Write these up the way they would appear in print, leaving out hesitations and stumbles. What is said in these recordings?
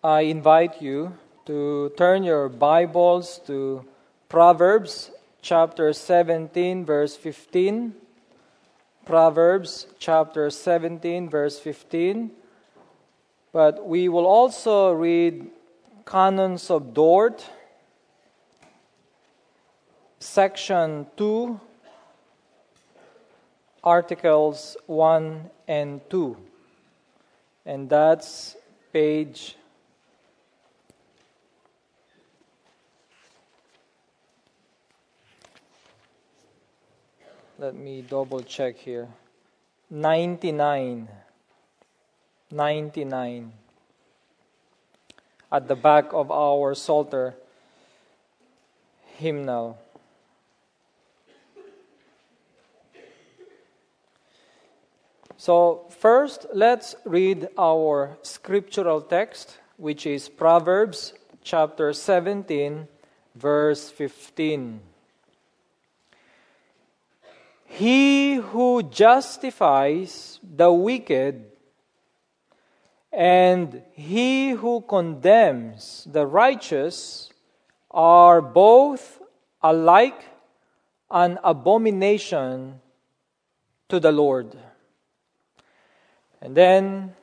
I invite you to turn your Bibles to Proverbs chapter 17, verse 15. Proverbs chapter 17, verse 15. But we will also read Canons of Dort, section 2, articles 1 and 2. And that's page 99. 99. At the back of our Psalter hymnal. So first, let's read our scriptural text, which is Proverbs chapter 17, verse 15. He who justifies the wicked and he who condemns the righteous are both alike an abomination to the Lord. And then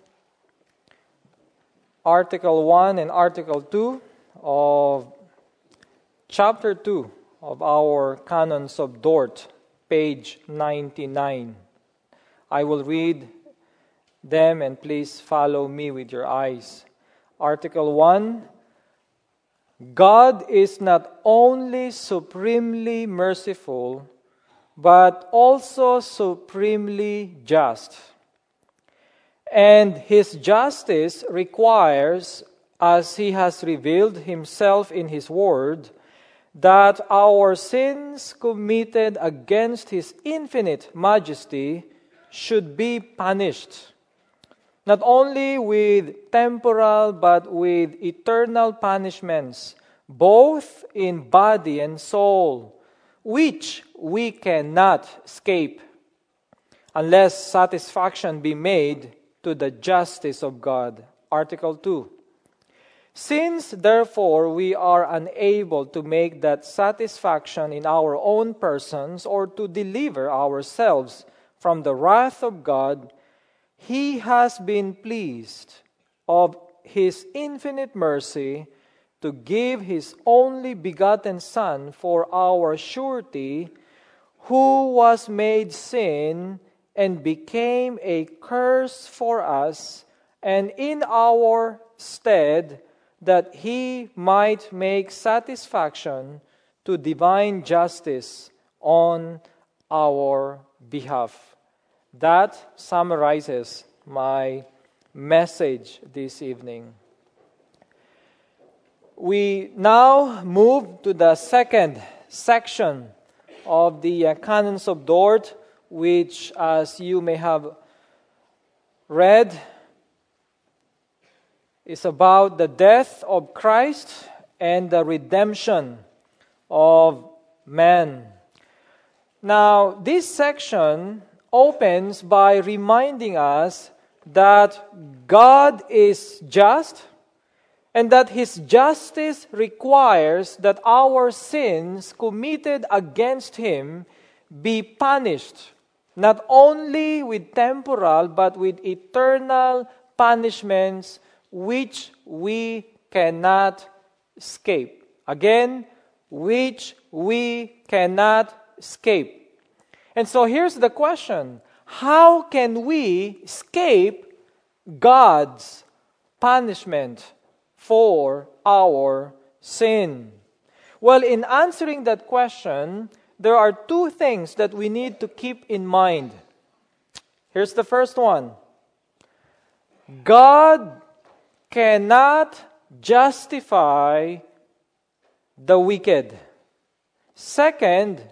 Article 1 and Article 2 of chapter 2 of our Canons of Dort, page 99. I will read them and please follow me with your eyes. Article 1, God is not only supremely merciful, but also supremely just. And His justice requires, as He has revealed Himself in His Word, that our sins committed against His infinite majesty should be punished, not only with temporal but with eternal punishments, both in body and soul, which we cannot escape unless satisfaction be made to the justice of God. Article 2. Since, therefore, we are unable to make that satisfaction in our own persons or to deliver ourselves from the wrath of God, He has been pleased of His infinite mercy to give His only begotten Son for our surety, who was made sin and became a curse for us, and in our stead, that He might make satisfaction to divine justice on our behalf. That summarizes my message this evening. We now move to the second section of the Canons of Dort, which, as you may have read, is about the death of Christ and the redemption of man. Now, this section opens by reminding us that God is just and that His justice requires that our sins committed against Him be punished, not only with temporal but with eternal punishments which we cannot escape. Again, which we cannot escape. And so here's the question: how can we escape God's punishment for our sin? Well, in answering that question, there are two things that we need to keep in mind. Here's the first one: God cannot justify the wicked. Second,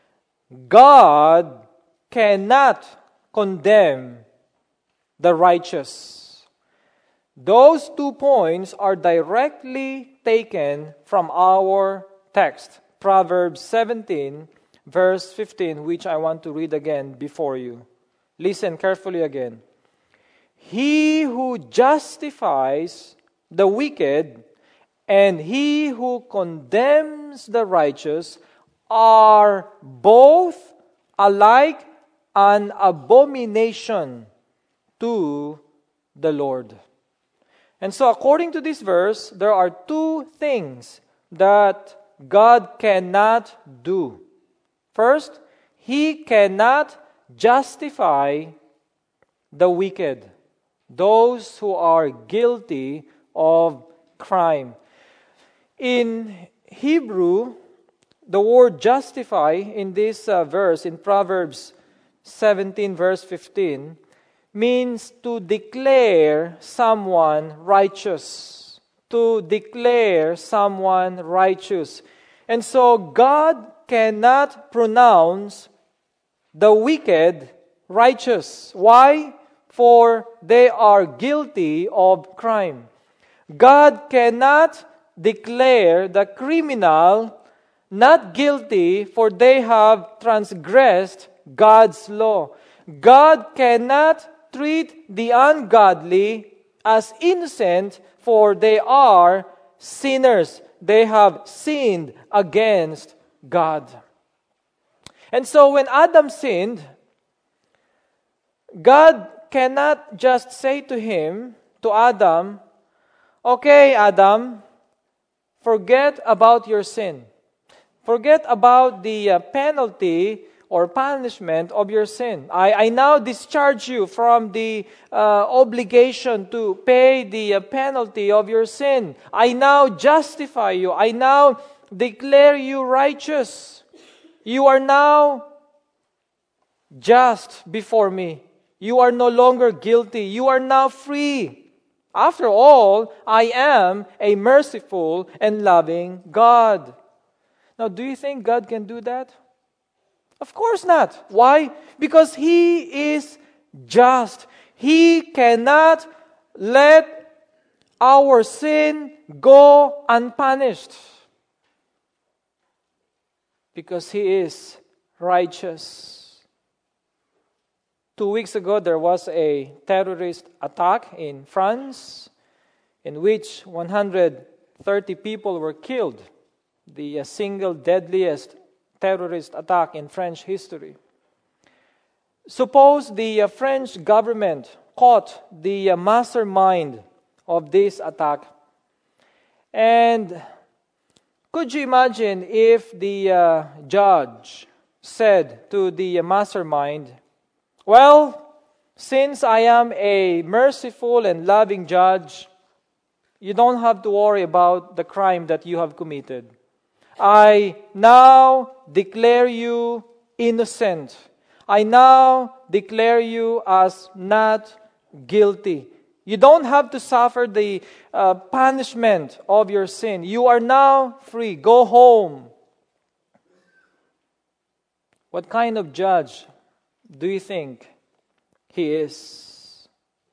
God cannot condemn the righteous. Those 2 points are directly taken from our text, Proverbs 17, verse 15, which I want to read again before you. Listen carefully again. He who justifies the wicked and he who condemns the righteous are both alike an abomination to the Lord. And so according to this verse, there are two things that God cannot do. First, He cannot justify the wicked, those who are guilty of crime. In Hebrew, the word justify in this verse, in Proverbs 17 verse 15, means to declare someone righteous. To declare someone righteous. And so God cannot pronounce the wicked righteous. Why? For they are guilty of crime. God cannot declare the criminal not guilty, for they have transgressed God's law. God cannot treat the ungodly as innocent, for they are sinners. They have sinned against God. And so when Adam sinned, God cannot just say to Adam, okay, Adam, forget about your sin. Forget about the penalty or punishment of your sin. I now discharge you from the obligation to pay the penalty of your sin. I now justify you. I now declare you righteous. You are now just before me. You are no longer guilty. You are now free. After all, I am a merciful and loving God. Now, do you think God can do that? Of course not. Why? Because He is just. He cannot let our sin go unpunished. Because He is righteous. 2 weeks ago, there was a terrorist attack in France in which 130 people were killed. The single deadliest terrorist attack in French history. Suppose the French government caught the mastermind of this attack. And could you imagine if the judge said to the mastermind, well, since I am a merciful and loving judge, you don't have to worry about the crime that you have committed. I now declare you innocent. I now declare you as not guilty. You don't have to suffer the punishment of your sin. You are now free. Go home. What kind of judge do you think he is?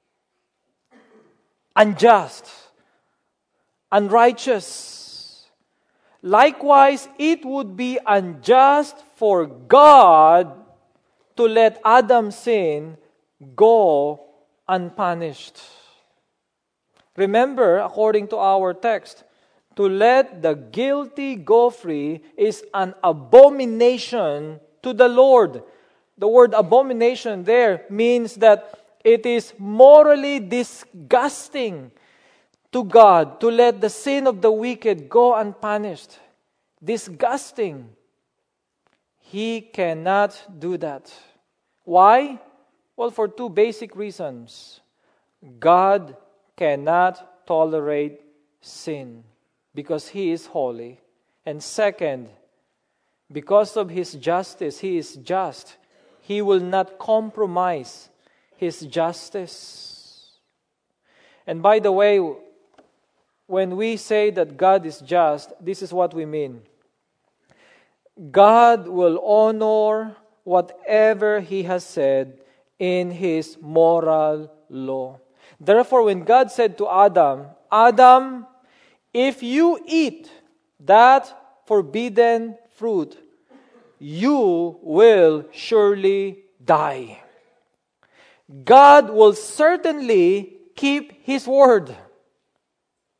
Unjust, unrighteous. Likewise, it would be unjust for God to let Adam's sin go unpunished. Remember, according to our text, to let the guilty go free is an abomination to the Lord. The word abomination there means that it is morally disgusting to God to let the sin of the wicked go unpunished. Disgusting. He cannot do that. Why? Well, for two basic reasons. God cannot tolerate sin because He is holy. And second, because of His justice, He is just. He will not compromise His justice. And by the way, when we say that God is just, this is what we mean. God will honor whatever He has said in His moral law. Therefore, when God said to Adam, Adam, if you eat that forbidden fruit, you will surely die. God will certainly keep His word.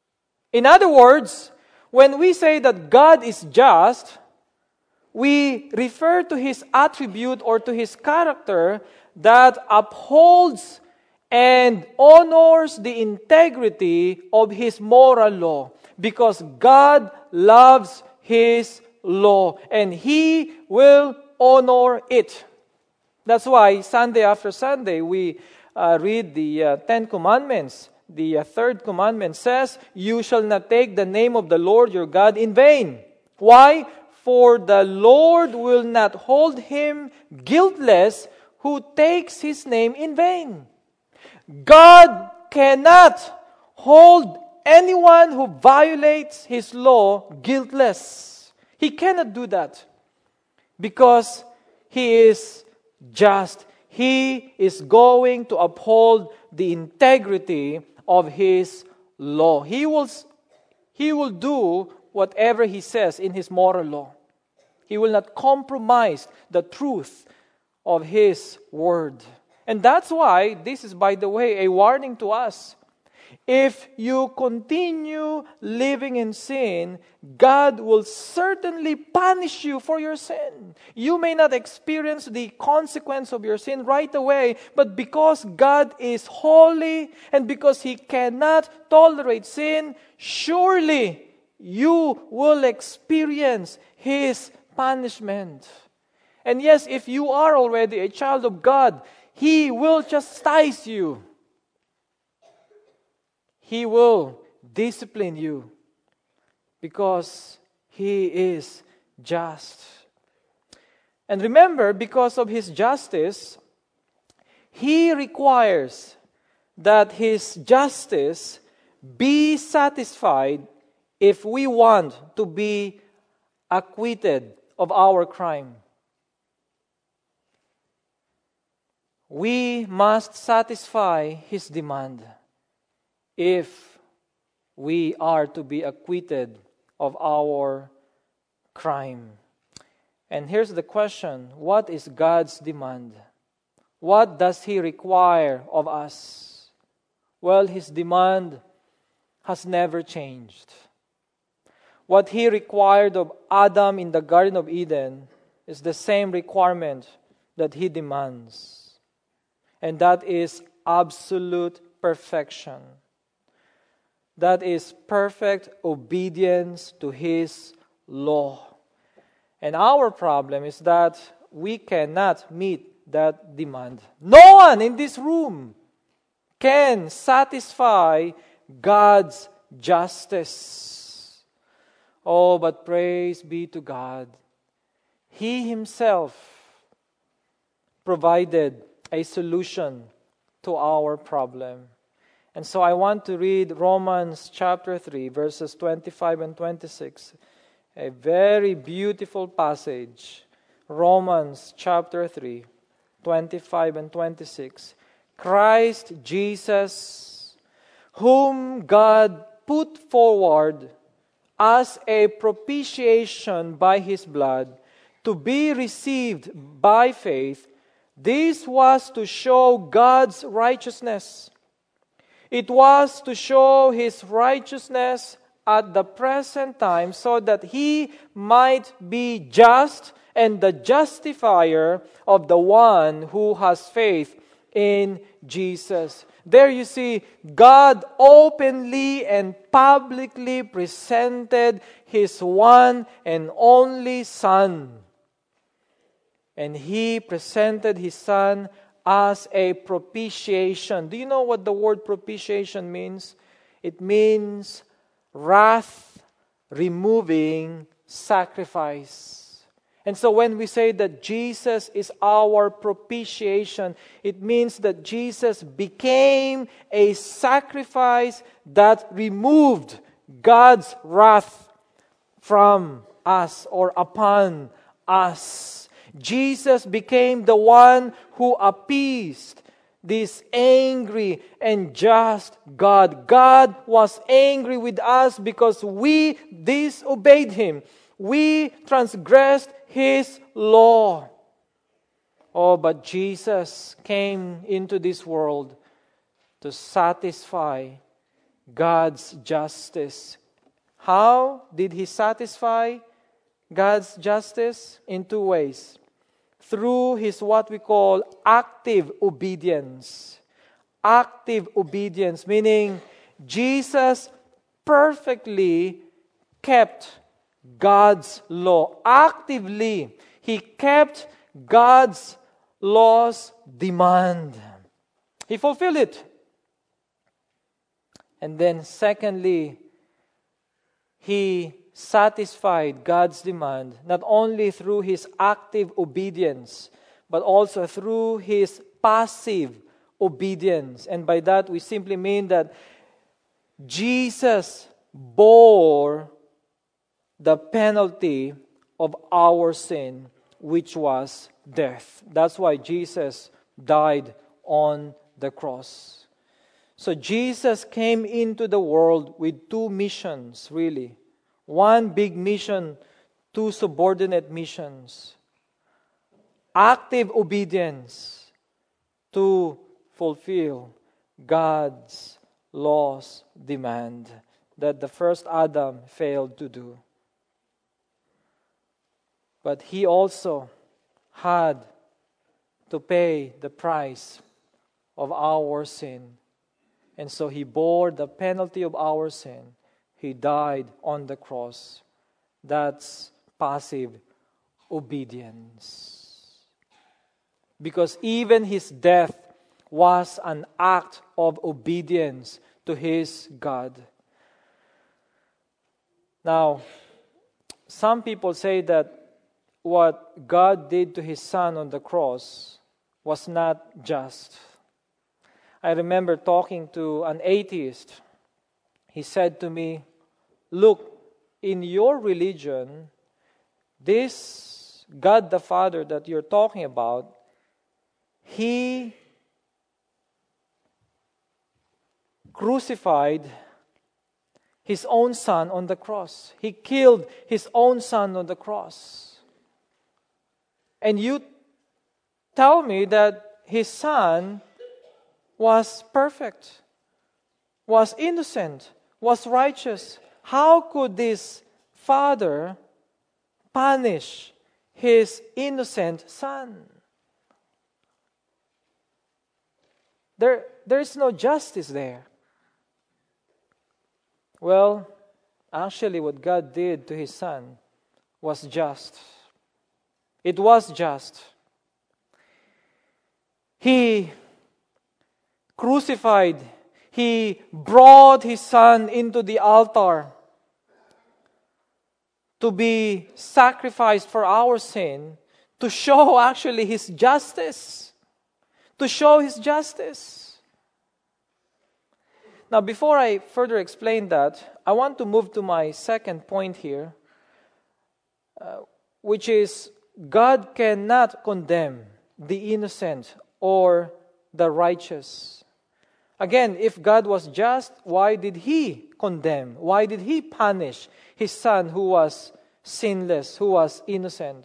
In other words, when we say that God is just, we refer to His attribute or to His character that upholds and honors the integrity of His moral law, because God loves His law and He will honor it. That's why Sunday after Sunday we read the Ten Commandments. The third commandment says, "You shall not take the name of the Lord your God in vain." Why? For the Lord will not hold him guiltless who takes His name in vain. God cannot hold anyone who violates His law guiltless. He cannot do that because He is just. He is going to uphold the integrity of His law. He will do whatever He says in His moral law. He will not compromise the truth of His word. And that's why this is, by the way, a warning to us. If you continue living in sin, God will certainly punish you for your sin. You may not experience the consequence of your sin right away, but because God is holy and because He cannot tolerate sin, surely you will experience His punishment. And yes, if you are already a child of God, He will chastise you. He will discipline you because He is just. And remember, because of His justice, He requires that His justice be satisfied if we want to be acquitted of our crime. We must satisfy His demand if we are to be acquitted of our crime. And here's the question: what is God's demand? What does He require of us? Well, His demand has never changed. What He required of Adam in the Garden of Eden is the same requirement that He demands. And that is absolute perfection. That is perfect obedience to His law. And our problem is that we cannot meet that demand. No one in this room can satisfy God's justice. Oh, but praise be to God. He Himself provided a solution to our problem. And so I want to read Romans chapter 3, verses 25 and 26. A very beautiful passage. Romans chapter 3, 25 and 26. Christ Jesus, whom God put forward as a propitiation by His blood, to be received by faith, this was to show God's righteousness. It was to show His righteousness at the present time so that He might be just and the justifier of the one who has faith in Jesus. There you see, God openly and publicly presented His one and only Son. And He presented His Son as a propitiation. Do you know what the word propitiation means? It means wrath-removing sacrifice. And so when we say that Jesus is our propitiation, it means that Jesus became a sacrifice that removed God's wrath from us or upon us. Jesus became the one who appeased this angry and just God. God was angry with us because we disobeyed Him. We transgressed His law. Oh, but Jesus came into this world to satisfy God's justice. How did He satisfy God's justice? In two ways. Through His what we call active obedience. Active obedience, meaning Jesus perfectly kept God's law. Actively, He kept God's law's demand. He fulfilled it. And then secondly, He satisfied God's demand not only through His active obedience, but also through His passive obedience. And by that, we simply mean that Jesus bore the penalty of our sin, which was death. That's why Jesus died on the cross. So Jesus came into the world with two missions, really. One big mission, two subordinate missions. Active obedience to fulfill God's law's demand that the first Adam failed to do. But He also had to pay the price of our sin. And so He bore the penalty of our sin. He died on the cross. That's passive obedience. Because even His death was an act of obedience to His God. Now, some people say that what God did to His Son on the cross was not just. I remember talking to an atheist. He said to me, "Look, in your religion, this God the Father that you're talking about, He crucified His own Son on the cross. He killed His own Son on the cross. And you tell me that His Son was perfect, was innocent, was righteous. How could this Father punish His innocent Son? There is no justice there." Well, actually what God did to His Son was just. It was just. He crucified, He brought His Son into the altar to be sacrificed for our sin, to show actually His justice. To show His justice. Now, before I further explain that, I want to move to my second point here, which is God cannot condemn the innocent or the righteous. Again, if God was just, why did He condemn? Why did He punish His Son who was sinless, who was innocent?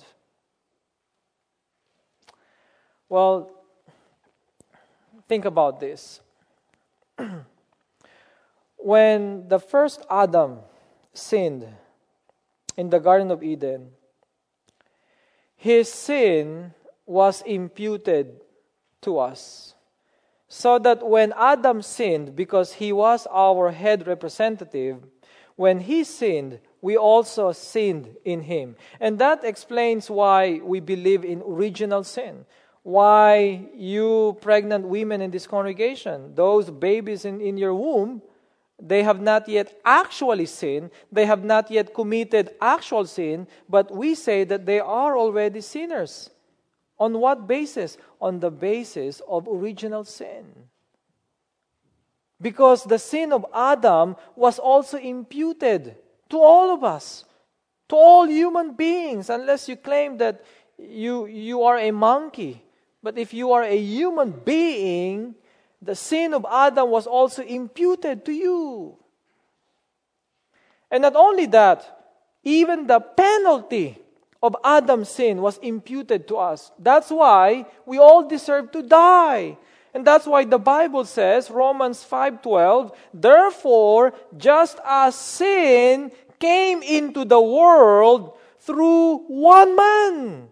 Well, think about this. When the first Adam sinned in the Garden of Eden, his sin was imputed to us. So that when Adam sinned, because he was our head representative, when he sinned, we also sinned in him. And that explains why we believe in original sin. Why you pregnant women in this congregation, those babies in your womb, they have not yet actually sinned. They have not yet committed actual sin, but we say that they are already sinners. On what basis? On the basis of original sin. Because the sin of Adam was also imputed to all of us, to all human beings, unless you claim that you are a monkey. But if you are a human being, the sin of Adam was also imputed to you. And not only that, even the penalty of Adam's sin was imputed to us. That's why we all deserve to die. And that's why the Bible says, Romans 5:12, therefore, just as sin came into the world through one man,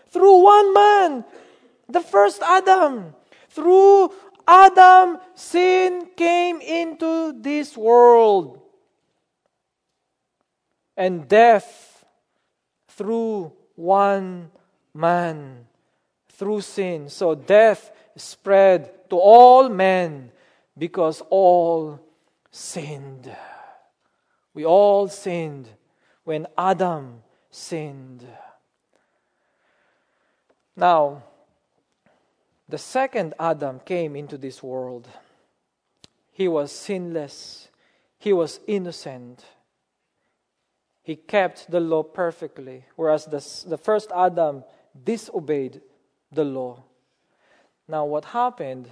the first Adam, through Adam, sin came into this world. And death through one man, through sin. So death spread to all men because all sinned. We all sinned when Adam sinned. Now, the second Adam came into this world. He was sinless. He was innocent. He kept the law perfectly, whereas the first Adam disobeyed the law. Now, what happened?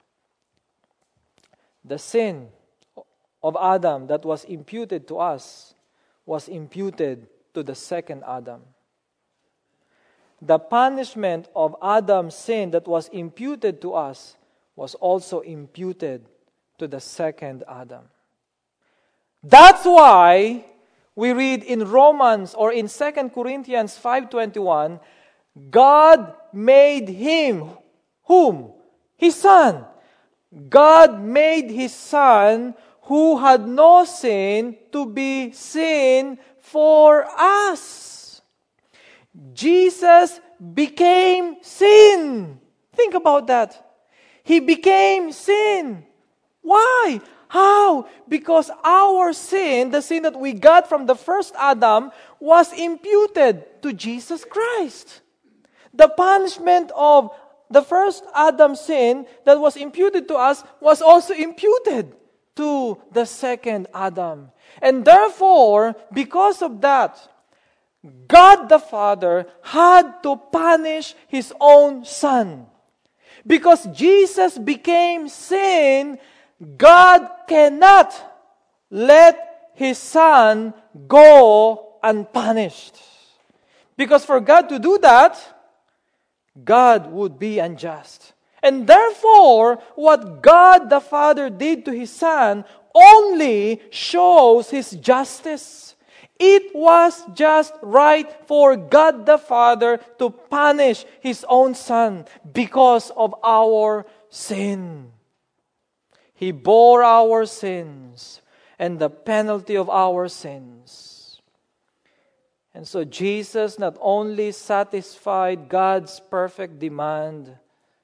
The sin of Adam that was imputed to us was imputed to the second Adam. The punishment of Adam's sin that was imputed to us was also imputed to the second Adam. That's why we read in Romans or in 2 Corinthians 5:21, God made him, whom? His Son. God made His Son who had no sin to be sin for us. Jesus became sin. Think about that. He became sin. Why? How? Because our sin, the sin that we got from the first Adam, was imputed to Jesus Christ. The punishment of the first Adam's sin that was imputed to us was also imputed to the second Adam. And therefore, because of that, God the Father had to punish His own Son. Because Jesus became sin, God cannot let His Son go unpunished. Because for God to do that, God would be unjust. And therefore, what God the Father did to His Son only shows His justice. It was just right for God the Father to punish His own Son because of our sin. He bore our sins and the penalty of our sins. And so Jesus not only satisfied God's perfect demand,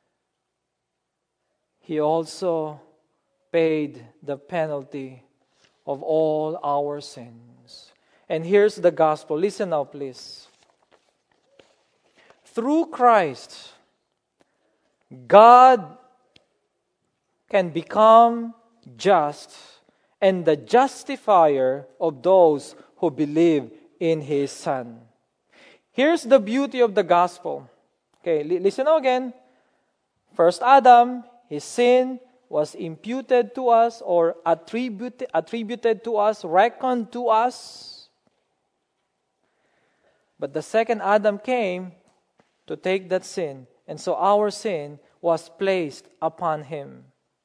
He also paid the penalty of all our sins. And here's the gospel. Listen now, please. Through Christ, God can become just and the justifier of those who believe in His Son. Here's the beauty of the gospel. Okay, listen now again. First Adam, his sin was imputed to us or attributed to us, reckoned to us. But the second Adam came to take that sin, and so our sin was placed upon Him.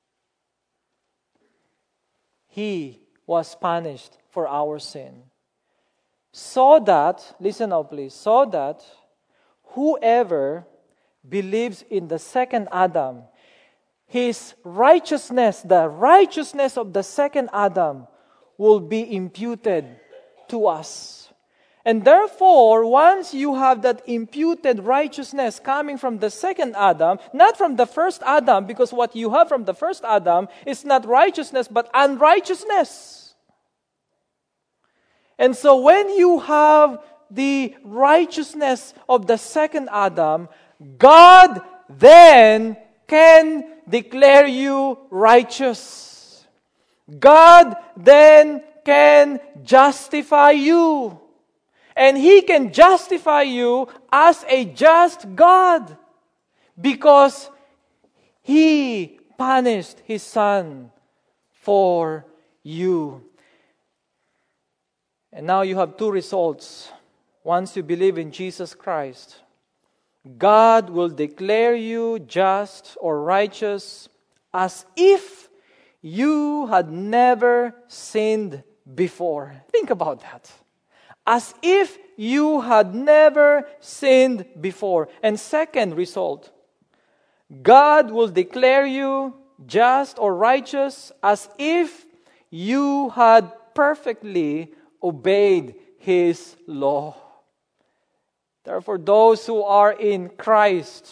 He was punished for our sin. So that, listen now please, so that whoever believes in the second Adam, his righteousness, the righteousness of the second Adam, will be imputed to us. And therefore, once you have that imputed righteousness coming from the second Adam, not from the first Adam, because what you have from the first Adam is not righteousness but unrighteousness. And so when you have the righteousness of the second Adam, God then can declare you righteous. God then can justify you. And He can justify you as a just God because He punished His Son for you. And now you have two results. Once you believe in Jesus Christ, God will declare you just or righteous as if you had never sinned before. Think about that. As if you had never sinned before. And second result, God will declare you just or righteous as if you had perfectly obeyed His law. Therefore, those who are in Christ,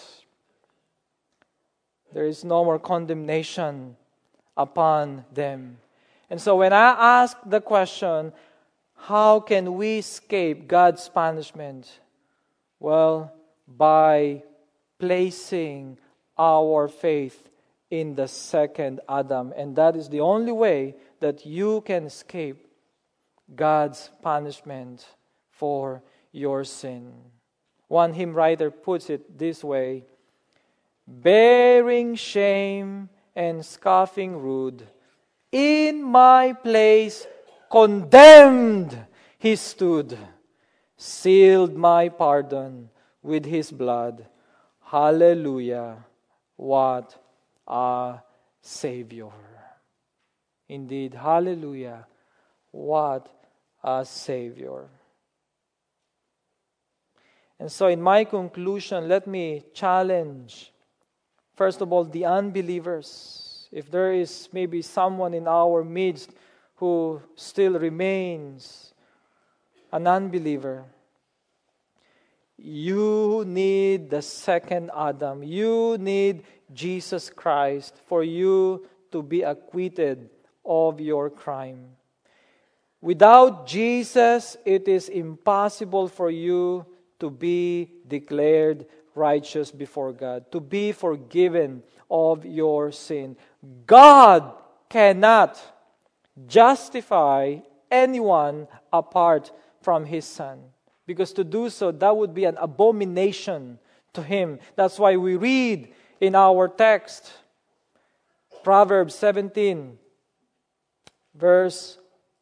there is no more condemnation upon them. And so when I ask the question, how can we escape God's punishment? Well, by placing our faith in the second Adam. And that is the only way that you can escape God's punishment for your sin. One hymn writer puts it this way: bearing shame and scoffing rude, in my place condemned He stood, sealed my pardon with His blood. Hallelujah, what a Savior. Indeed, hallelujah, what a Savior. And so in my conclusion, let me challenge, first of all, the unbelievers. If there is maybe someone in our midst who still remains an unbeliever, you need the second Adam. You need Jesus Christ for you to be acquitted of your crime. Without Jesus, it is impossible for you to be declared righteous before God, to be forgiven of your sin. God cannot justify anyone apart from His Son, because to do so, that would be an abomination to Him. That's why we read in our text, Proverbs 17, verse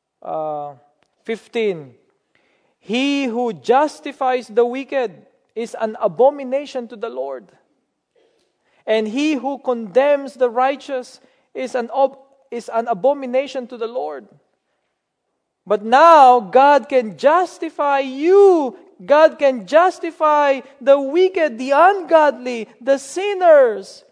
15, he who justifies the wicked is an abomination to the Lord, and he who condemns the righteous is an abomination to the Lord. But now God can justify you. God can justify the wicked, the ungodly, the sinners,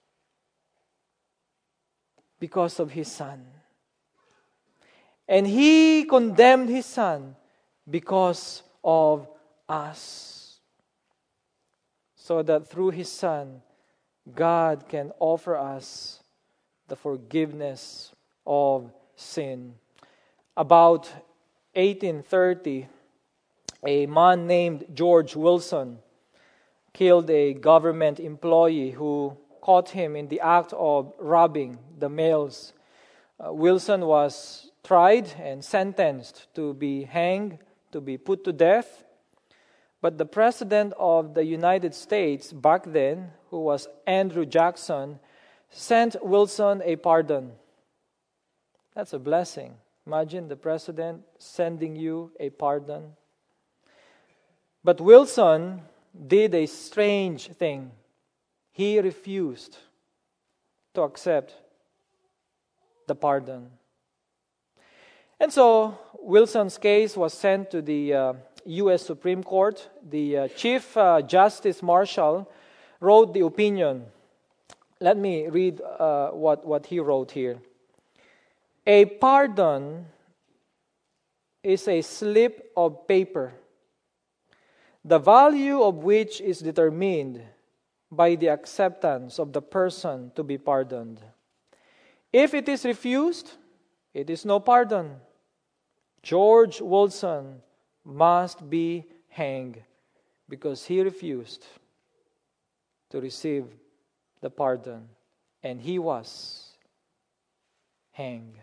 because of His Son. And He condemned His Son because of us, so that through His Son, God can offer us the forgiveness of sin. About 1830, a man named George Wilson killed a government employee who caught him in the act of robbing the mails. Wilson was tried and sentenced to be hanged, to be put to death. But the President of the United States back then, who was Andrew Jackson, sent Wilson a pardon. That's a blessing. Imagine the President sending you a pardon. But Wilson did a strange thing. He refused to accept the pardon. And so Wilson's case was sent to the U.S. Supreme Court. The Chief Justice Marshall wrote the opinion. Let me read what he wrote here. A pardon is a slip of paper, the value of which is determined by the acceptance of the person to be pardoned. If it is refused, it is no pardon. George Wilson must be hanged because he refused to receive the pardon, and he was hanged.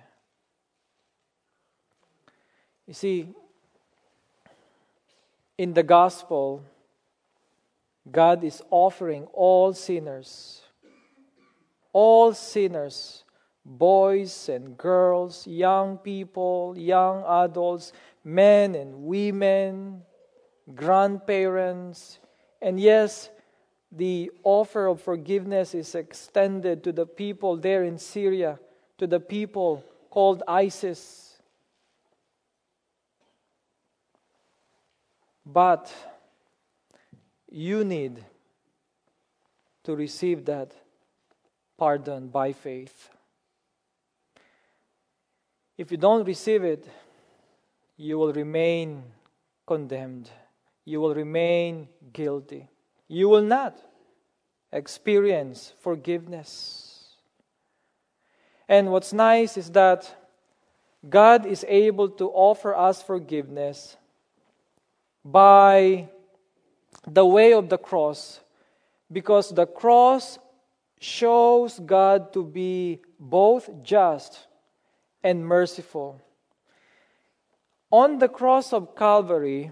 You see, in the gospel, God is offering all sinners, boys and girls, young people, young adults, men and women, grandparents, and yes, the offer of forgiveness is extended to the people there in Syria, to the people called ISIS. But you need to receive that pardon by faith. If you don't receive it, you will remain condemned. You will remain guilty. You will not experience forgiveness. And what's nice is that God is able to offer us forgiveness by the way of the cross, because the cross shows God to be both just and merciful. On the cross of Calvary,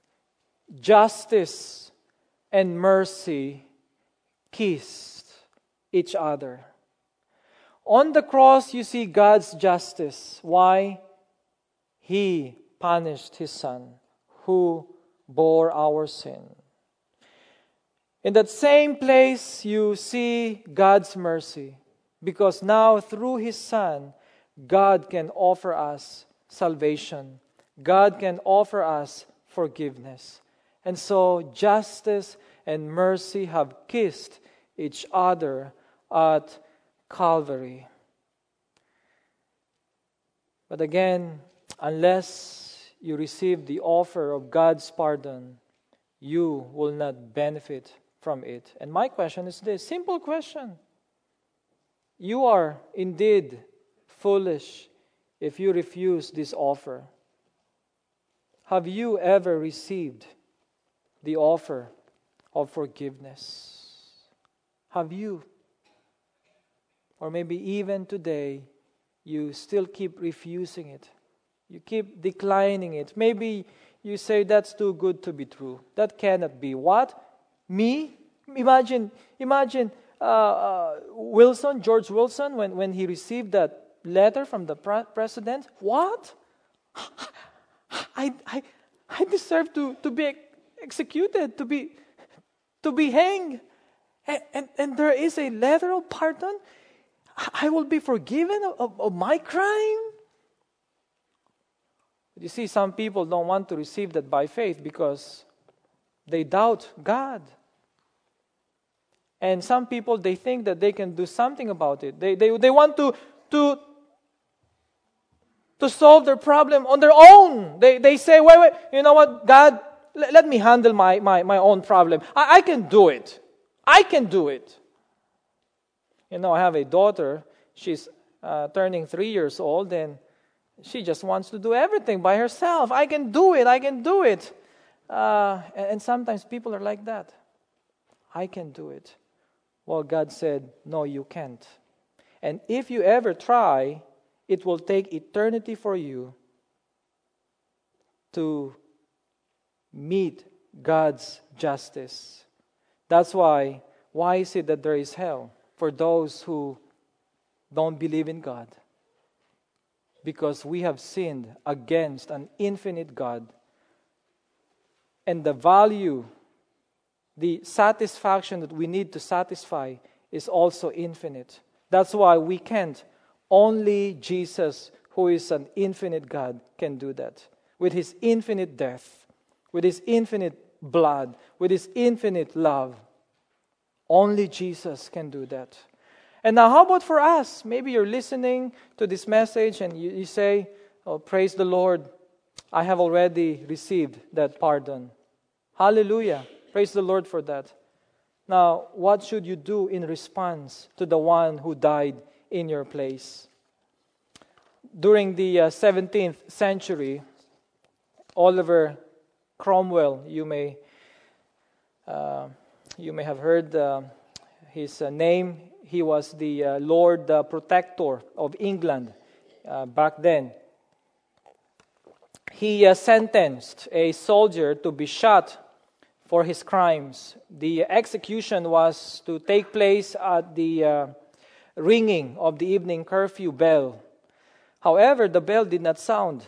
justice and mercy kissed each other. On the cross, you see God's justice. Why? He punished His Son, who bore our sin. In that same place, you see God's mercy, because now through His Son, God can offer us salvation. God can offer us forgiveness. And so justice and mercy have kissed each other at Calvary. But again, unless you receive the offer of God's pardon, you will not benefit from it. And my question is this, simple question. You are indeed foolish if you refuse this offer. Have you ever received the offer of forgiveness? Have you? Or maybe even today, you still keep refusing it. You keep declining it. Maybe you say, that's too good to be true. That cannot be. What? Me? Imagine Wilson, George Wilson, when he received that letter from the president. What? I deserve to be executed, to be hanged. And there is a letter of pardon? I will be forgiven of my crime? You see, some people don't want to receive that by faith because they doubt God. And some people, they think that they can do something about it. They want to solve their problem on their own. They say, wait, you know what, God, let me handle my own problem. I can do it. I can do it. You know, I have a daughter. She's turning 3 years old, and she just wants to do everything by herself. I can do it. I can do it. And sometimes people are like that. I can do it. Well, God said, no, you can't. And if you ever try, it will take eternity for you to meet God's justice. That's why is it that there is hell? For those who don't believe in God. Because we have sinned against an infinite God. And the value, the satisfaction that we need to satisfy is also infinite. That's why we can't. Only Jesus, who is an infinite God, can do that. With His infinite death, with His infinite blood, with His infinite love. Only Jesus can do that. And now how about for us? Maybe you're listening to this message and you say, oh, praise the Lord, I have already received that pardon. Hallelujah. Praise the Lord for that. Now, what should you do in response to the one who died in your place? During the 17th century, Oliver Cromwell, you may have heard his name. He was the Lord Protector of England back then. He sentenced a soldier to be shot for his crimes. The execution was to take place at the ringing of the evening curfew bell. However, the bell did not sound.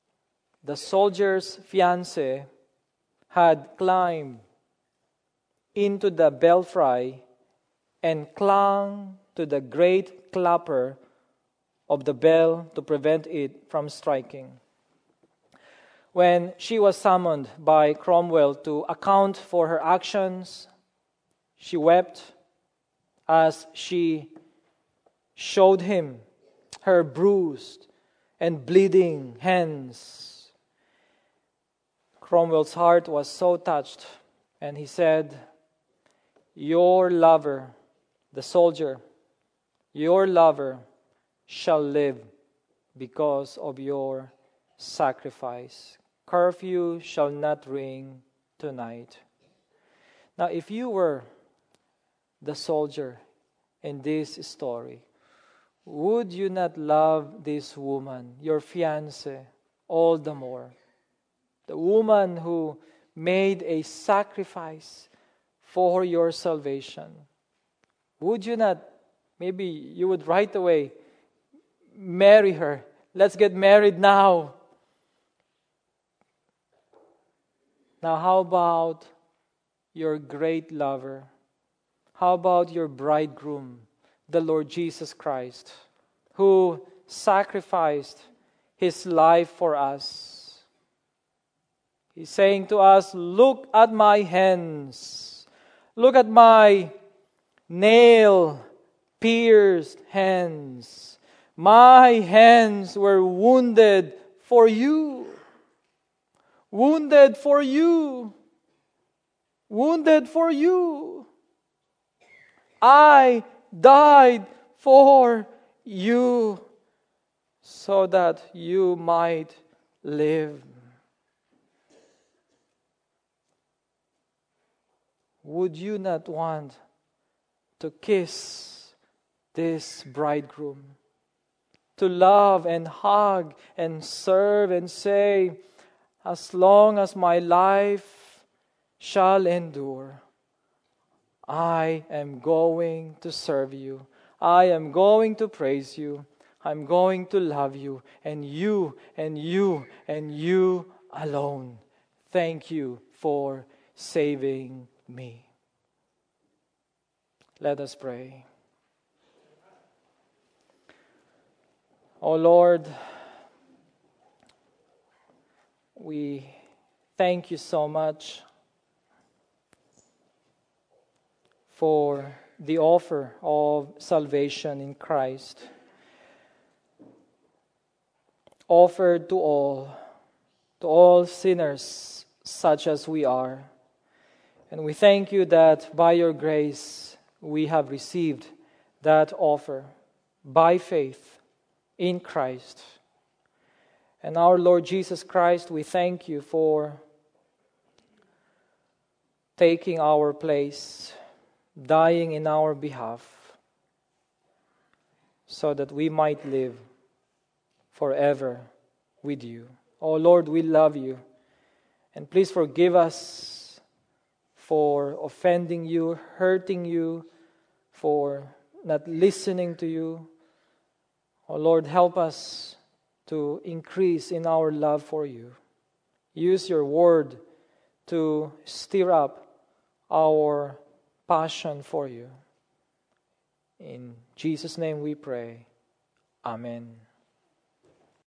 The soldier's fiancé had climbed into the belfry and clung to the great clapper of the bell to prevent it from striking. When she was summoned by Cromwell to account for her actions, she wept as she showed him her bruised and bleeding hands. Cromwell's heart was so touched, and he said, "Your lover, the soldier, your lover shall live because of your sacrifice. Curfew shall not ring tonight." Now, if you were the soldier in this story, would you not love this woman, your fiancée, all the more? The woman who made a sacrifice for your salvation. Would you not, maybe you would right away marry her. Let's get married now. Now, how about your great lover? How about your bridegroom, the Lord Jesus Christ, who sacrificed His life for us? He's saying to us, "Look at my hands. Look at my nail-pierced hands. My hands were wounded for you. Wounded for you. Wounded for you. I died for you so that you might live." Would you not want to kiss this bridegroom? To love and hug and serve and say, "As long as my life shall endure, I am going to serve you. I am going to praise you. I'm going to love you, and you and you and you alone. Thank you for saving me." Let us pray. Oh Lord, we thank you so much for the offer of salvation in Christ, offered to all sinners such as we are. And we thank you that by your grace we have received that offer by faith in Christ. And our Lord Jesus Christ, we thank you for taking our place, dying in our behalf, so that we might live forever with you. Oh Lord, we love you. And please forgive us for offending you, hurting you, for not listening to you. Oh Lord, help us to increase in our love for you. Use your word to stir up our passion for you. In Jesus' name we pray. Amen.